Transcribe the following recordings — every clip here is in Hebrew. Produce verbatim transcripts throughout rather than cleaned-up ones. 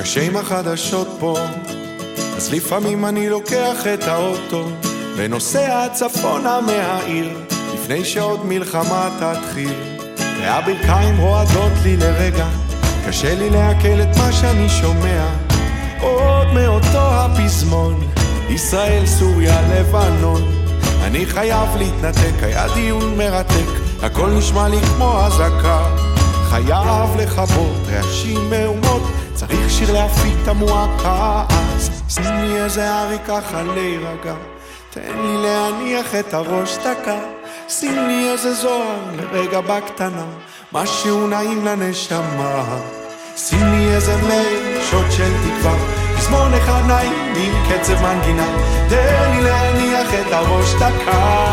קשה עם החדשות פה, אז לפעמים אני לוקח את האוטו ונוסע צפונה מהעיר לפני שעוד מלחמה תתחיל. והברכיים רועדות לי לרגע, קשה לי להקל את מה שאני שומע. עוד מאותו הפזמון, ישראל, סוריה, לבנון. אני חייב להתנתק, היה דיון מרתק, הכל נשמע לי כמו הזקה. חייב לחבות רעשים מאומות, צריך שיר להפיק את המועקה. אז שים לי איזה ארי ככה להירגע, תן לי להניח את הראש דקה. שים לי איזה זוהר לרגע בקטנה, משהו נעים לנשמה. שים לי איזה מייל, שוט של תקווה, פזמון אחד נעים עם קצב מנגינה, תן לי להניח את הראש דקה.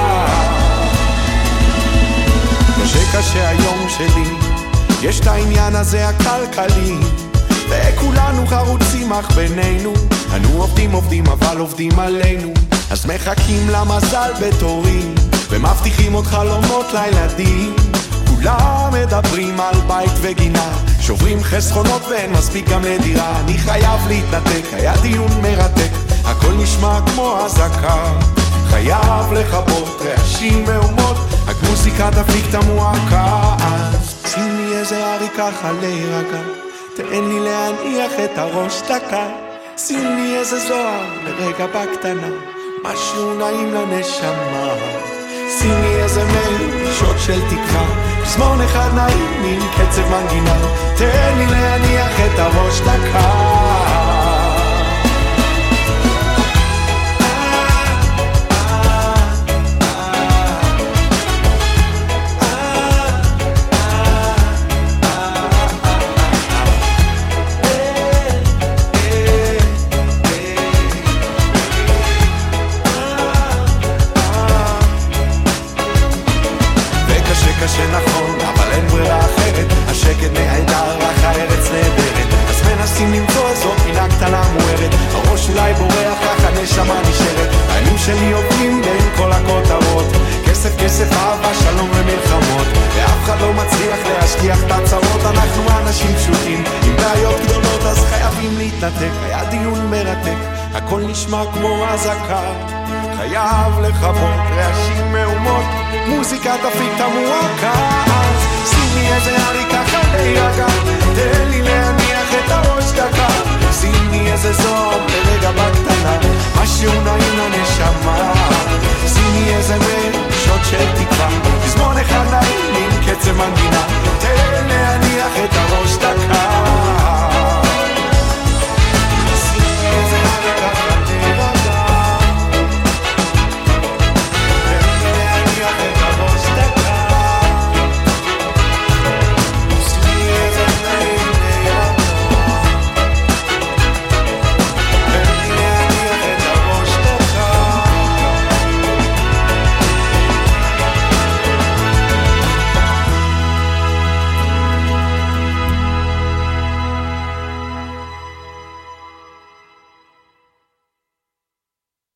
קשה קשה היום שלי, יש את העניין הזה הכלכלי, וכולנו חרוצים אך בינינו, אנו עובדים עובדים אבל עובדים עלינו, אז מחכים למזל בתורים ומבטיחים עוד חלומות לילדים. כולם מדברים על בית וגינה, שוברים חסכונות ואין מספיק גם לדירה. אני חייב להתנתק, היה דיון מרתק, הכל נשמע כמו הזקה. חייב לחבות רעשים מאומות, המוזיקה תפיק את המועקה. אז שים לי איזה ארי ככה להירגע, תן לי להניח את הראש דקה. שים לי איזה זוהר לרגע בקטנה, משהו נעים לנשמה. שים לי איזה מייל, שוט של תקווה, פזמון אחד נעים עם קצב מנגינה, תן לי להניח את הראש דקה. קשה נכון, אבל אין ברירה אחרת, השקט נהדר, רק הארץ נהדרת, אז מנסים למצוא זאת פינה קטנה מוארת, הראש אולי בורח, ככה נשמה נשארת, הימים שלי עוברים בין כל הכותרות, כסף כסף אהבה שלום ומלחמות, ואף אחד לא מצליח להשכיח את הצרות. אנחנו אנשים פשוטים עם בעיות גדולות, אז חייבים להתנתק, היה דיון מרתק, הכל נשמע כמו הזקה. חייב לחבות רעשים מאומות, מוזיקה תפיק את המועקה. אז שים לי איזה ארי ככה להירגע, תן לי להניח את הראש דקה. שים לי איזה זוהר לרגע בקטנה, משהו נעים לנשמה.